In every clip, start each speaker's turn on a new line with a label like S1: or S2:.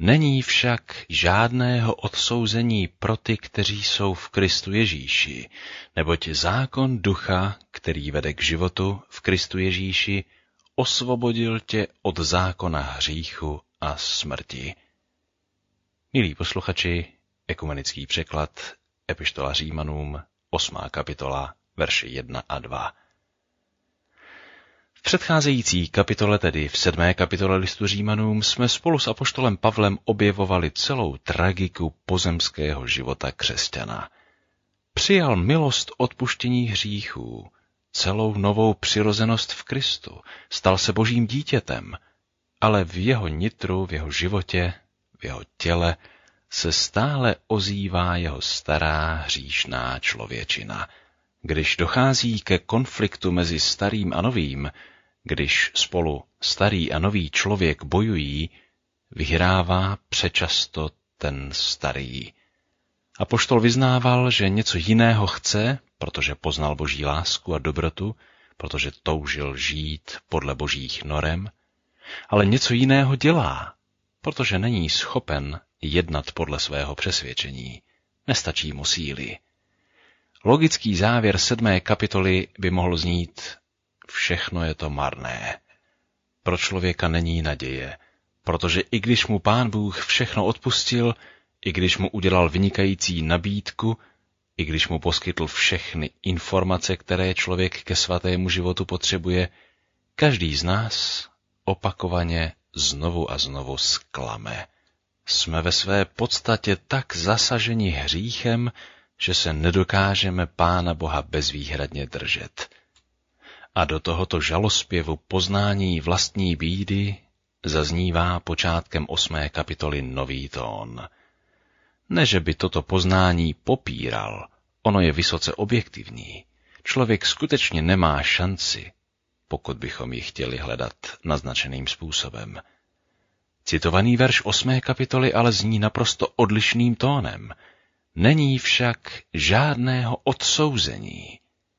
S1: Není však žádného odsouzení pro ty, kteří jsou v Kristu Ježíši, neboť zákon ducha, který vede k životu v Kristu Ježíši, osvobodil tě od zákona hříchu a smrti. Milí posluchači, ekumenický překlad, epištola Římanům, 8. kapitola, verše 1 a 2. V předcházející kapitole, tedy v 7. kapitole listu Římanům, jsme spolu s apoštolem Pavlem objevovali celou tragiku pozemského života křesťana. Přijal milost odpuštění hříchů, celou novou přirozenost v Kristu, stal se Božím dítětem, ale v jeho nitru, v jeho životě, v jeho těle se stále ozývá jeho stará hříšná člověčina. Když dochází ke konfliktu mezi starým a novým, když spolu starý a nový člověk bojují, vyhrává přečasto ten starý. Apoštol vyznával, že něco jiného chce, protože poznal Boží lásku a dobrotu, protože toužil žít podle Božích norem, ale něco jiného dělá, protože není schopen jednat podle svého přesvědčení. Nestačí mu síly. Logický závěr 7. kapitoly by mohl znít: všechno je to marné. Pro člověka není naděje, protože i když mu Pán Bůh všechno odpustil, i když mu udělal vynikající nabídku, i když mu poskytl všechny informace, které člověk ke svatému životu potřebuje, každý z nás opakovaně znovu a znovu zklame. Jsme ve své podstatě tak zasaženi hříchem, že se nedokážeme Pána Boha bezvýhradně držet. A do tohoto žalospěvu poznání vlastní bídy zaznívá počátkem 8. kapitoly nový tón. Ne, že by toto poznání popíral, ono je vysoce objektivní. Člověk skutečně nemá šanci, pokud bychom ji chtěli hledat naznačeným způsobem. Citovaný verš 8. kapitoly ale zní naprosto odlišným tónem. Není však žádného odsouzení.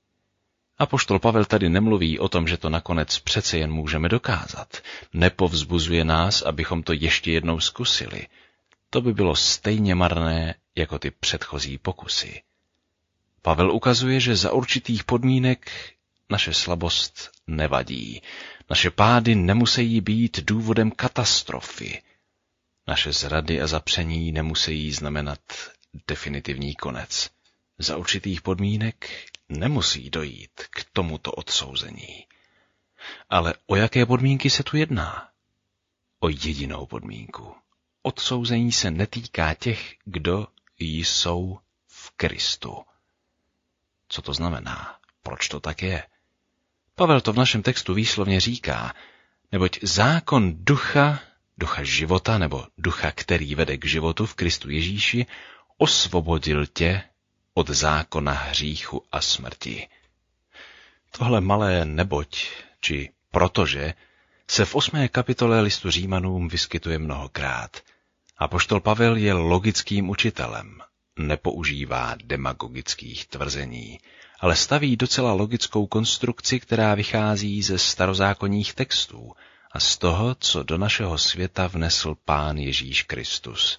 S1: Apoštol Pavel tady nemluví o tom, že to nakonec přece jen můžeme dokázat. Nepovzbuzuje nás, abychom to ještě jednou zkusili. To by bylo stejně marné jako ty předchozí pokusy. Pavel ukazuje, že za určitých podmínek naše slabost nevadí. Naše pády nemusí být důvodem katastrofy. Naše zrady a zapření nemusí znamenat definitivní konec. Za určitých podmínek nemusí dojít k tomuto odsouzení. Ale o jaké podmínky se tu jedná? O jedinou podmínku. Odsouzení se netýká těch, kdo jsou v Kristu. Co to znamená? Proč to tak je? Pavel to v našem textu výslovně říká, neboť zákon ducha života nebo ducha, který vede k životu v Kristu Ježíši, osvobodil tě od zákona hříchu a smrti. Tohle malé neboť, či protože, se v 8. kapitole listu Římanům vyskytuje mnohokrát. Apoštol Pavel je logickým učitelem, nepoužívá demagogických tvrzení, ale staví docela logickou konstrukci, která vychází ze starozákonních textů a z toho, co do našeho světa vnesl Pán Ježíš Kristus.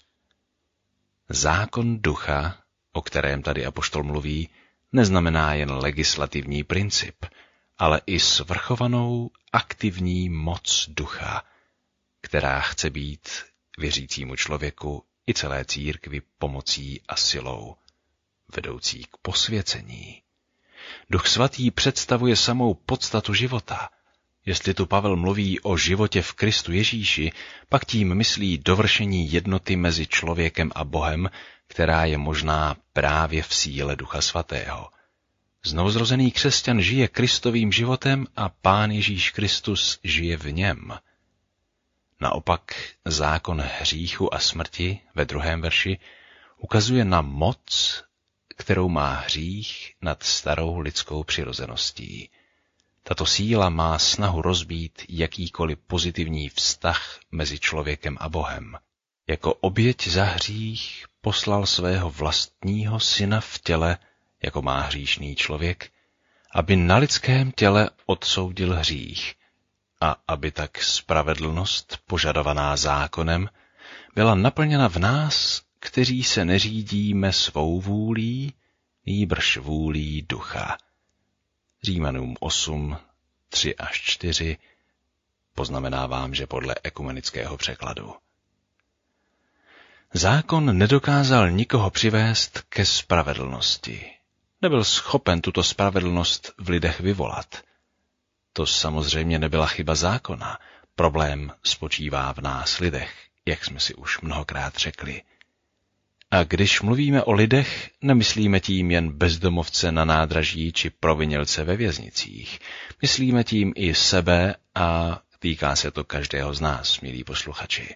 S1: Zákon ducha, o kterém tady apoštol mluví, neznamená jen legislativní princip, ale i svrchovanou aktivní moc ducha, která chce být věřícímu člověku i celé církvi pomocí a silou, vedoucí k posvěcení. Duch svatý představuje samou podstatu života. Jestli tu Pavel mluví o životě v Kristu Ježíši, pak tím myslí dovršení jednoty mezi člověkem a Bohem, která je možná právě v síle Ducha svatého. Znovuzrozený křesťan žije Kristovým životem a Pán Ježíš Kristus žije v něm. Naopak zákon hříchu a smrti ve 2. verši ukazuje na moc, kterou má hřích nad starou lidskou přirozeností. Tato síla má snahu rozbít jakýkoliv pozitivní vztah mezi člověkem a Bohem. Jako oběť za hřích poslal svého vlastního syna v těle, jako má hříšný člověk, aby na lidském těle odsoudil hřích a aby tak spravedlnost požadovaná zákonem byla naplněna v nás, kteří se neřídíme svou vůlí, nýbrž vůlí Ducha. Římanům 8, 3-4, poznamenávám, že podle ekumenického překladu. Zákon nedokázal nikoho přivést ke spravedlnosti. Nebyl schopen tuto spravedlnost v lidech vyvolat. To samozřejmě nebyla chyba zákona. Problém spočívá v nás lidech, jak jsme si už mnohokrát řekli. A když mluvíme o lidech, nemyslíme tím jen bezdomovce na nádraží či provinělce ve věznicích. Myslíme tím i sebe a týká se to každého z nás, milí posluchači.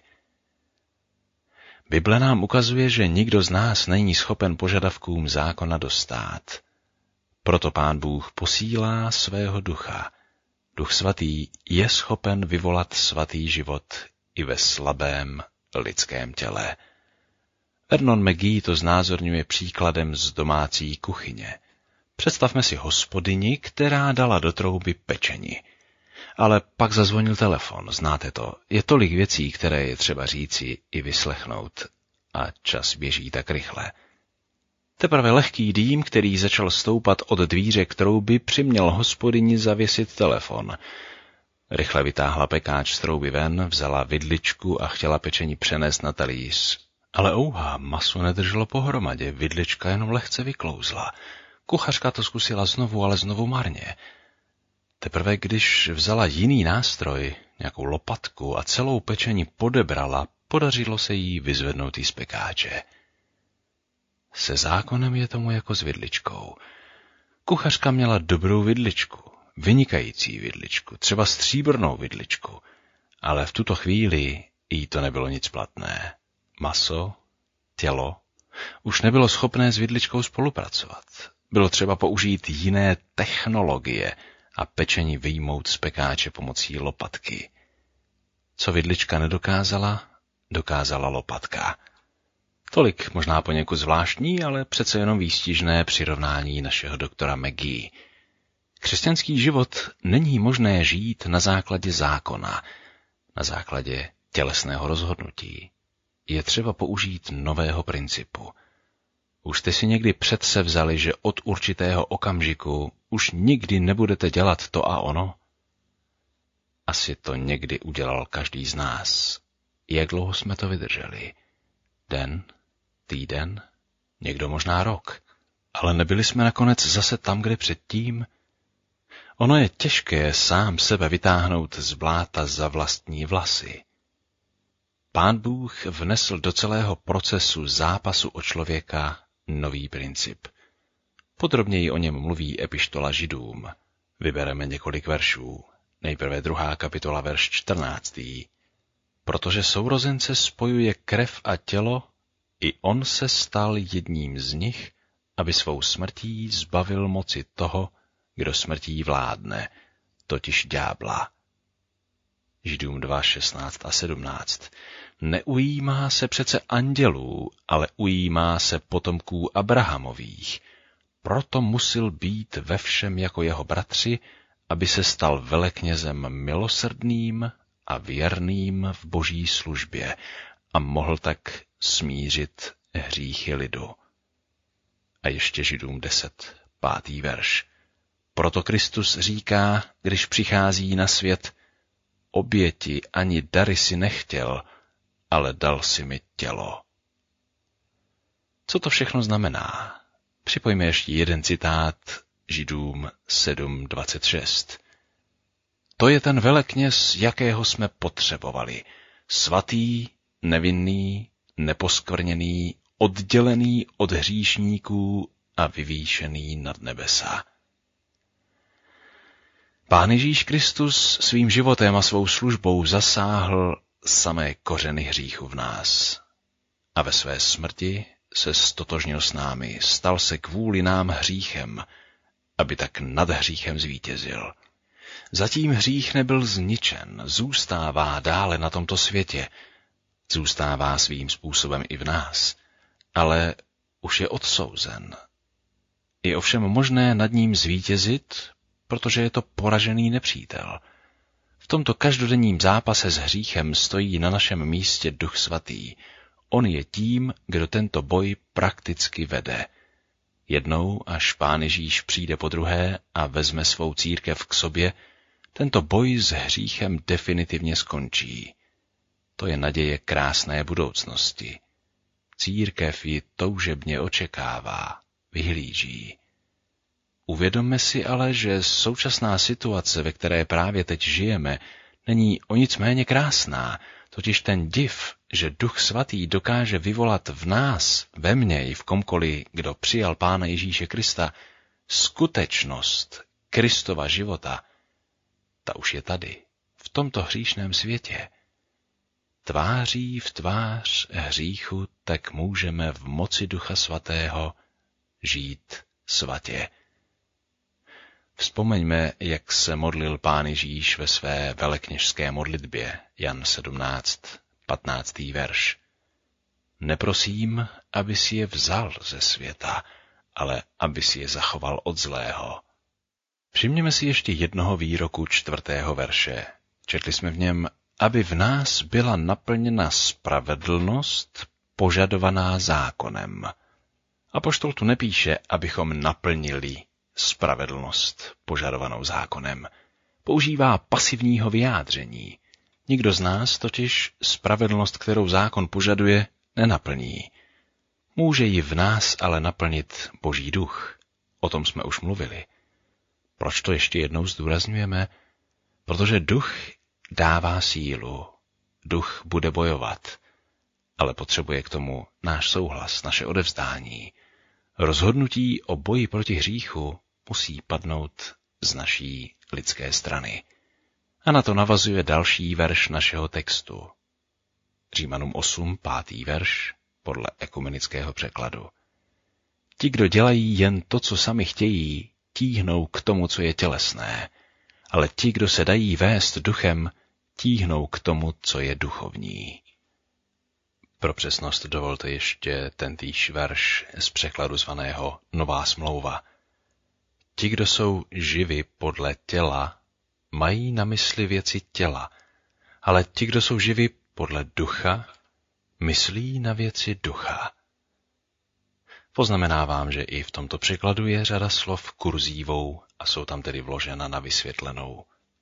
S1: Bible nám ukazuje, že nikdo z nás není schopen požadavkům zákona dostát. Proto Pán Bůh posílá svého Ducha. Duch svatý je schopen vyvolat svatý život i ve slabém lidském těle. Vernon McGee to znázorňuje příkladem z domácí kuchyně. Představme si hospodyni, která dala do trouby pečení. Ale pak zazvonil telefon, znáte to. Je tolik věcí, které je třeba říci i vyslechnout. A čas běží tak rychle. Teprve lehký dým, který začal stoupat od dvířek trouby, přiměl hospodyni zavěsit telefon. Rychle vytáhla pekáč z trouby ven, vzala vidličku a chtěla pečení přenést na talíř. Ale ouhá, maso nedrželo pohromadě, vidlička jenom lehce vyklouzla. Kuchařka to zkusila znovu, ale znovu marně. Teprve když vzala jiný nástroj, nějakou lopatku a celou pečení podebrala, podařilo se jí vyzvednout jí z pekáče. Se zákonem je tomu jako s vidličkou. Kuchařka měla dobrou vidličku, vynikající vidličku, třeba stříbrnou vidličku, ale v tuto chvíli jí to nebylo nic platné. Maso, tělo, už nebylo schopné s vidličkou spolupracovat. Bylo třeba použít jiné technologie a pečení vyjmout z pekáče pomocí lopatky. Co vidlička nedokázala, dokázala lopatka. Tolik možná poněkud zvláštní, ale přece jenom výstižné přirovnání našeho doktora McGee. Křesťanský život není možné žít na základě zákona, na základě tělesného rozhodnutí. Je třeba použít nového principu. Už jste si někdy předsevzali, že od určitého okamžiku už nikdy nebudete dělat to a ono? Asi to někdy udělal každý z nás. Jak dlouho jsme to vydrželi? Den? Týden? Někdo možná rok. Ale nebyli jsme nakonec zase tam, kde předtím? Ono je těžké sám sebe vytáhnout z bláta za vlastní vlasy. Pán Bůh vnesl do celého procesu zápasu o člověka nový princip. Podrobněji o něm mluví epištola Židům. Vybereme několik veršů. Nejprve 2. kapitola, verš 14. Protože sourozence spojuje krev a tělo, i on se stal jedním z nich, aby svou smrtí zbavil moci toho, kdo smrtí vládne, totiž ďábla. Židům 2, 16 a 17. Neujímá se přece andělů, ale ujímá se potomků Abrahamových. Proto musel být ve všem jako jeho bratři, aby se stal veleknězem milosrdným a věrným v boží službě a mohl tak smířit hříchy lidu. A ještě Židům 10, 5. verš. Proto Kristus říká, když přichází na svět, oběti ani dary si nechtěl, ale dal si mi tělo. Co to všechno znamená? Připojme ještě jeden citát Židům 7.26. To je ten velekněz, jakého jsme potřebovali. Svatý, nevinný, neposkvrněný, oddělený od hříšníků a vyvýšený nad nebesa. Pán Ježíš Kristus svým životem a svou službou zasáhl samé kořeny hříchu v nás. A ve své smrti se stotožnil s námi, stal se kvůli nám hříchem, aby tak nad hříchem zvítězil. Zatím hřích nebyl zničen, zůstává dále na tomto světě, zůstává svým způsobem i v nás, ale už je odsouzen. Je ovšem možné nad ním zvítězit, protože je to poražený nepřítel. V tomto každodenním zápase s hříchem stojí na našem místě Duch Svatý. On je tím, kdo tento boj prakticky vede. Jednou, až Pán Ježíš přijde podruhé a vezme svou církev k sobě, tento boj s hříchem definitivně skončí. To je naděje krásné budoucnosti. Církev ji toužebně očekává, vyhlíží. Uvědomme si ale, že současná situace, ve které právě teď žijeme, není o nic méně krásná, totiž ten div, že Duch Svatý dokáže vyvolat v nás, ve mně i v komkoliv, kdo přijal Pána Ježíše Krista, skutečnost Kristova života, ta už je tady, v tomto hříšném světě. Tváří v tvář hříchu tak můžeme v moci Ducha Svatého žít svatě. Vzpomeňme, jak se modlil Pán Ježíš ve své velekněžské modlitbě, Jan 17, 15. verš. Neprosím, aby si je vzal ze světa, ale aby si je zachoval od zlého. Všimněme si ještě jednoho výroku 4. verše. Četli jsme v něm, aby v nás byla naplněna spravedlnost požadovaná zákonem. Apoštol tu nepíše, abychom naplnili spravedlnost požadovanou zákonem. Používá pasivního vyjádření. Nikdo z nás totiž spravedlnost, kterou zákon požaduje, nenaplní. Může ji v nás ale naplnit Boží duch. O tom jsme už mluvili. Proč to ještě jednou zdůrazňujeme? Protože duch dává sílu. Duch bude bojovat, ale potřebuje k tomu náš souhlas, naše odevzdání. Rozhodnutí o boji proti hříchu musí padnout z naší lidské strany. A na to navazuje další verš našeho textu. Římanům 8, 5. verš, podle ekumenického překladu. Ti, kdo dělají jen to, co sami chtějí, tíhnou k tomu, co je tělesné, ale ti, kdo se dají vést duchem, tíhnou k tomu, co je duchovní. Pro přesnost dovolte ještě tentýž verš z překladu zvaného Nová smlouva. Ti, kdo jsou živi podle těla, mají na mysli věci těla, ale ti, kdo jsou živi podle ducha, myslí na věci ducha. Poznamenávám, že i v tomto překladu je řada slov kurzívou a jsou tam tedy vložena na vysvětlenou.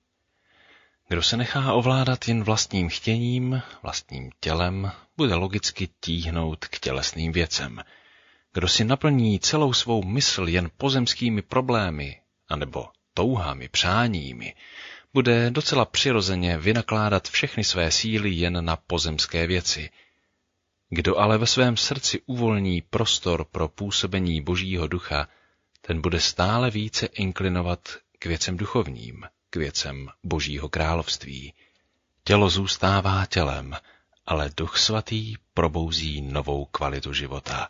S1: Kdo se nechá ovládat jen vlastním chtěním, vlastním tělem, bude logicky tíhnout k tělesným věcem. Kdo si naplní celou svou mysl jen pozemskými problémy, anebo touhami, přáními, bude docela přirozeně vynakládat všechny své síly jen na pozemské věci. Kdo ale ve svém srdci uvolní prostor pro působení Božího ducha, ten bude stále více inklinovat k věcem duchovním, k věcem Božího království. Tělo zůstává tělem, ale Duch Svatý probouzí novou kvalitu života.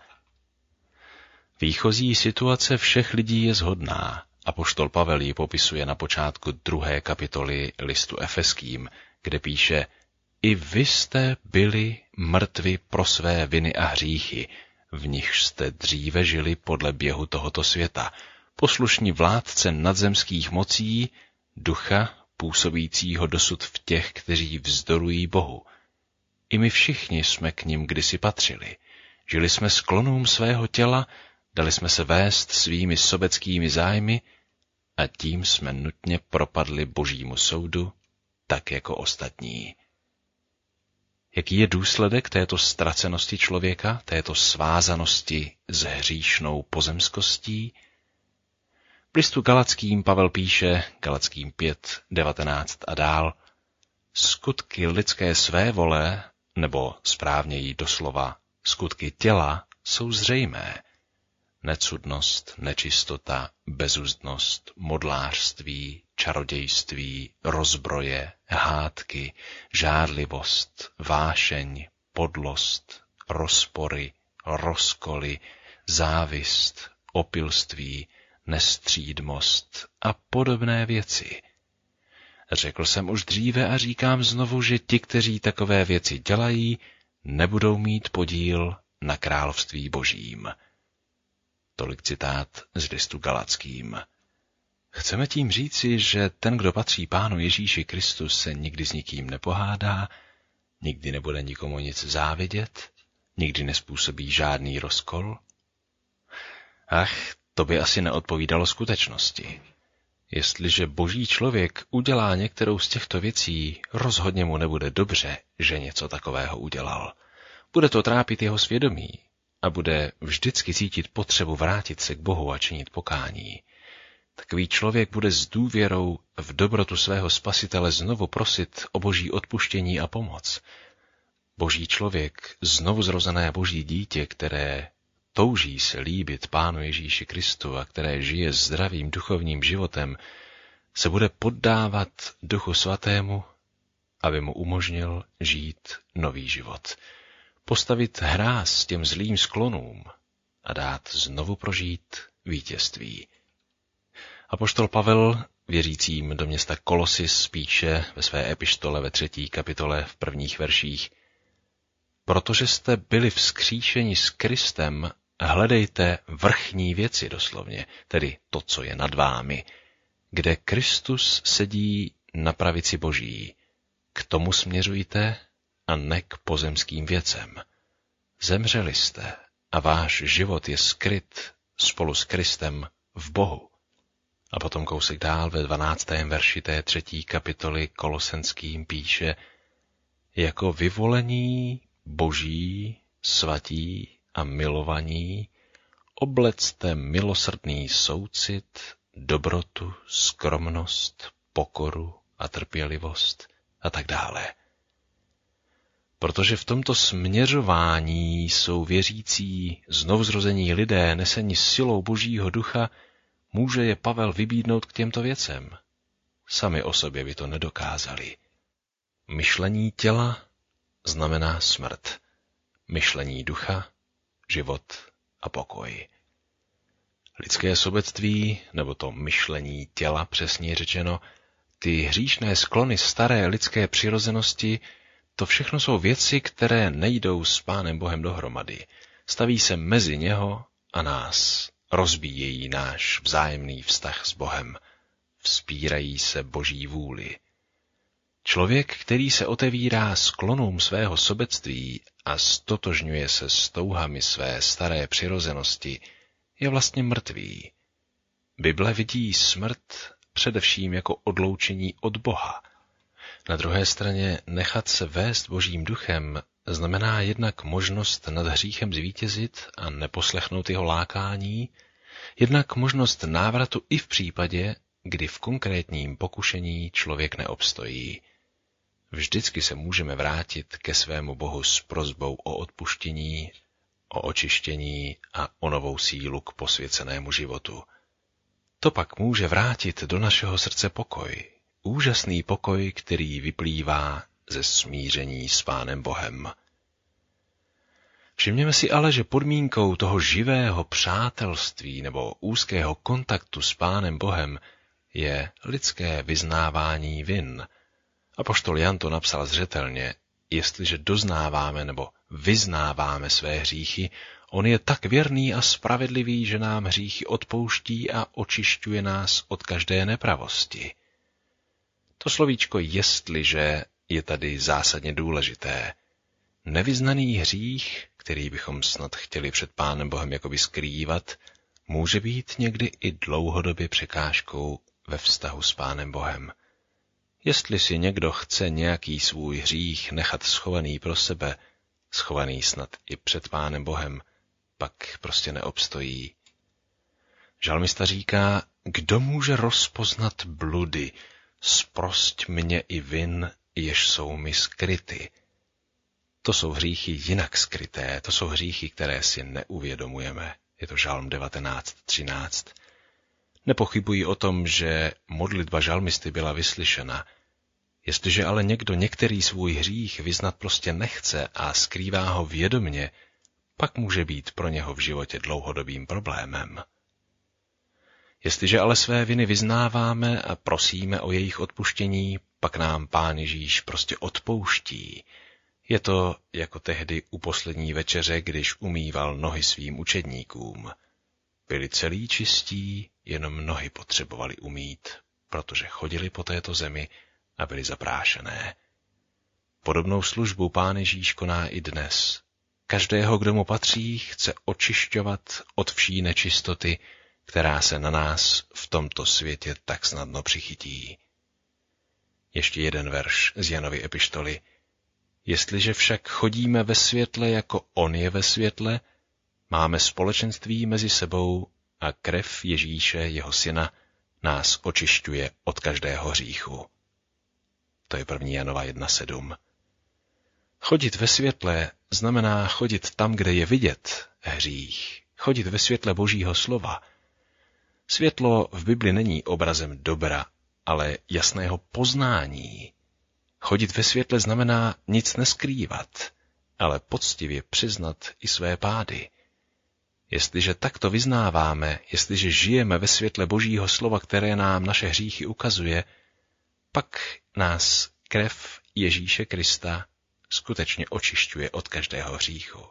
S1: Výchozí situace všech lidí je shodná. Apoštol Pavel ji popisuje na počátku 2. kapitoly listu Efeským, kde píše: I vy jste byli mrtvi pro své viny a hříchy, v nichž jste dříve žili podle běhu tohoto světa, poslušní vládce nadzemských mocí, ducha působícího dosud v těch, kteří vzdorují Bohu. I my všichni jsme k nim kdysi patřili. Žili jsme sklonům svého těla, dali jsme se vést svými sobeckými zájmy a tím jsme nutně propadli Božímu soudu, tak jako ostatní. Jaký je důsledek této ztracenosti člověka, této svázanosti s hříšnou pozemskostí? V listu Galackým Pavel píše, Galackým 5, 19 a dál, skutky lidské svévole, nebo správněji doslova skutky těla, jsou zřejmé. Necudnost, nečistota, bezuzdnost, modlářství, čarodějství, rozbroje, hádky, žárlivost, vášeň, podlost, rozpory, rozkoly, závist, opilství, nestřídmost a podobné věci. Řekl jsem už dříve a říkám znovu, že ti, kteří takové věci dělají, nebudou mít podíl na království Božím. Tolik citát z listu Galackým. Chceme tím říci, že ten, kdo patří Pánu Ježíši Kristu, se nikdy s nikým nepohádá, nikdy nebude nikomu nic závidět, nikdy nespůsobí žádný rozkol? Ach, to by asi neodpovídalo skutečnosti. Jestliže boží člověk udělá některou z těchto věcí, rozhodně mu nebude dobře, že něco takového udělal. Bude to trápit jeho svědomí a bude vždycky cítit potřebu vrátit se k Bohu a činit pokání. Takový člověk bude s důvěrou v dobrotu svého Spasitele znovu prosit o boží odpuštění a pomoc. Boží člověk, znovu zrozené boží dítě, které touží se líbit Pánu Ježíši Kristu a které žije zdravým duchovním životem, se bude poddávat Duchu Svatému, aby mu umožnil žít nový život. Postavit hráz těm zlým sklonům a dát znovu prožít vítězství. Apoštol Pavel věřícím do města Kolosis píše ve své epištole ve 3. kapitole v prvních verších: Protože jste byli vzkříšeni s Kristem, hledejte vrchní věci doslovně, tedy to, co je nad vámi, kde Kristus sedí na pravici Boží. K tomu směřujte a ne k pozemským věcem. Zemřeli jste a váš život je skryt spolu s Kristem v Bohu. A potom kousek dál ve 12. verši té 3. kapitoly Kolosenským píše: Jako vyvolení Boží, svatí a milovaní, oblecte milosrdný soucit, dobrotu, skromnost, pokoru a trpělivost a tak dále. Protože v tomto směřování jsou věřící znovuzrození lidé neseni silou Božího ducha, může je Pavel vybídnout k těmto věcem. Sami o sobě by to nedokázali. Myšlení těla znamená smrt. Myšlení ducha, život a pokoj. Lidské sobectví, nebo to myšlení těla přesně řečeno, ty hříšné sklony staré lidské přirozenosti, to všechno jsou věci, které nejdou s Pánem Bohem dohromady. Staví se mezi něho a nás. Rozbíjejí náš vzájemný vztah s Bohem. Vzpírají se Boží vůli. Člověk, který se otevírá sklonům svého sobectví a stotožňuje se s touhami své staré přirozenosti, je vlastně mrtvý. Bible vidí smrt především jako odloučení od Boha. Na druhé straně nechat se vést Božím duchem znamená jednak možnost nad hříchem zvítězit a neposlechnout jeho lákání, jednak možnost návratu i v případě, kdy v konkrétním pokušení člověk neobstojí. Vždycky se můžeme vrátit ke svému Bohu s prosbou o odpuštění, o očištění a o novou sílu k posvěcenému životu. To pak může vrátit do našeho srdce pokoj, úžasný pokoj, který vyplývá ze smíření s Pánem Bohem. Všimněme si ale, že podmínkou toho živého přátelství nebo úzkého kontaktu s Pánem Bohem je lidské vyznávání vin. Apoštol Jan to napsal zřetelně: jestliže doznáváme nebo vyznáváme své hříchy, on je tak věrný a spravedlivý, že nám hříchy odpouští a očišťuje nás od každé nepravosti. To slovíčko jestliže je tady zásadně důležité. Nevyznaný hřích, který bychom snad chtěli před Pánem Bohem jakoby skrývat, může být někdy i dlouhodobě překážkou ve vztahu s Pánem Bohem. Jestli si někdo chce nějaký svůj hřích nechat schovaný pro sebe, schovaný snad i před Pánem Bohem, pak prostě neobstojí. Žalmista říká: kdo může rozpoznat bludy, zprosť mě i vin, jež jsou mi skryty. To jsou hříchy jinak skryté, to jsou hříchy, které si neuvědomujeme. Je to Žalm 19:13. Nepochybuji o tom, že modlitba žalmisty byla vyslyšena. Jestliže ale někdo některý svůj hřích vyznat prostě nechce a skrývá ho vědomně, pak může být pro něho v životě dlouhodobým problémem. Jestliže ale své viny vyznáváme a prosíme o jejich odpuštění, pak nám Pán Ježíš prostě odpouští. Je to jako tehdy u poslední večeře, když umýval nohy svým učedníkům. Byli celí čistí, jenom nohy potřebovali umýt, protože chodili po této zemi a byli zaprášené. Podobnou službu Pán Ježíš koná i dnes. Každého, kdo mu patří, chce očišťovat od vší nečistoty, která se na nás v tomto světě tak snadno přichytí. Ještě jeden verš z Janovy epištoly. Jestliže však chodíme ve světle, jako on je ve světle, máme společenství mezi sebou a krev Ježíše, jeho syna, nás očišťuje od každého hříchu. To je 1. Janova 1:7. Chodit ve světle znamená chodit tam, kde je vidět hřích, chodit ve světle Božího slova. Světlo v Bibli není obrazem dobra, ale jasného poznání. Chodit ve světle znamená nic neskrývat, ale poctivě přiznat i své pády. Jestliže takto vyznáváme, jestliže žijeme ve světle Božího slova, které nám naše hříchy ukazuje, pak nás krev Ježíše Krista skutečně očišťuje od každého hříchu.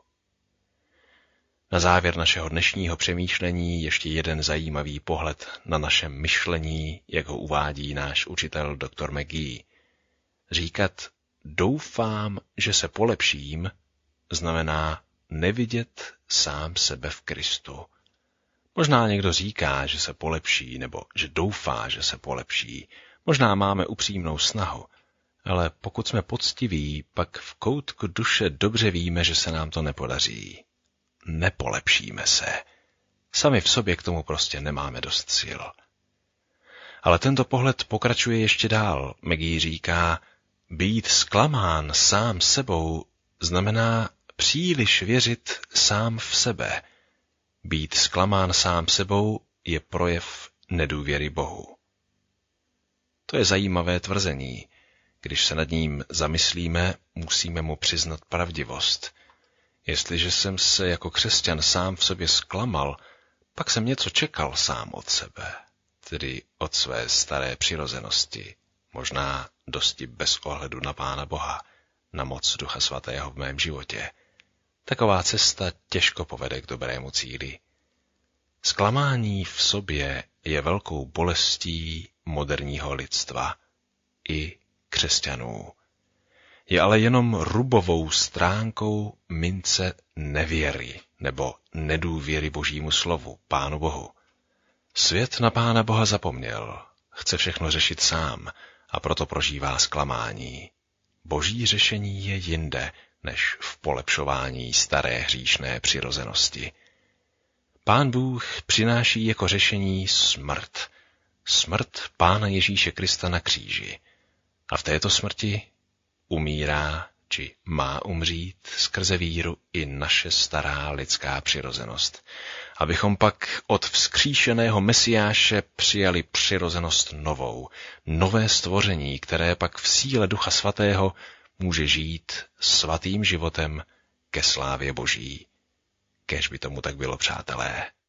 S1: Na závěr našeho dnešního přemýšlení ještě jeden zajímavý pohled na naše myšlení, jak ho uvádí náš učitel dr. McGee. Říkat doufám, že se polepším, znamená nevidět sám sebe v Kristu. Možná někdo říká, že se polepší, nebo že doufá, že se polepší. Možná máme upřímnou snahu, ale pokud jsme poctiví, pak v koutku duše dobře víme, že se nám to nepodaří. Nepolepšíme se. Sami v sobě k tomu prostě nemáme dost sil. Ale tento pohled pokračuje ještě dál. McGee říká, být zklamán sám sebou znamená příliš věřit sám v sebe. Být zklamán sám sebou je projev nedůvěry Bohu. To je zajímavé tvrzení. Když se nad ním zamyslíme, musíme mu přiznat pravdivost. Jestliže jsem se jako křesťan sám v sobě zklamal, pak jsem něco čekal sám od sebe, tedy od své staré přirozenosti, možná dosti bez ohledu na Pána Boha, na moc Ducha Svatého v mém životě. Taková cesta těžko povede k dobrému cíli. Zklamání v sobě je velkou bolestí moderního lidstva i křesťanů. Je ale jenom rubovou stránkou mince nevěry nebo nedůvěry Božímu slovu, Pánu Bohu. Svět na Pána Boha zapomněl, chce všechno řešit sám a proto prožívá zklamání. Boží řešení je jinde, než v polepšování staré hříšné přirozenosti. Pán Bůh přináší jako řešení smrt. Smrt Pána Ježíše Krista na kříži. A v této smrti umírá, či má umřít skrze víru i naše stará lidská přirozenost. Abychom pak od vzkříšeného Mesiáše přijali přirozenost novou, nové stvoření, které pak v síle Ducha Svatého může žít svatým životem ke slávě Boží. Kéž by tomu tak bylo, přátelé.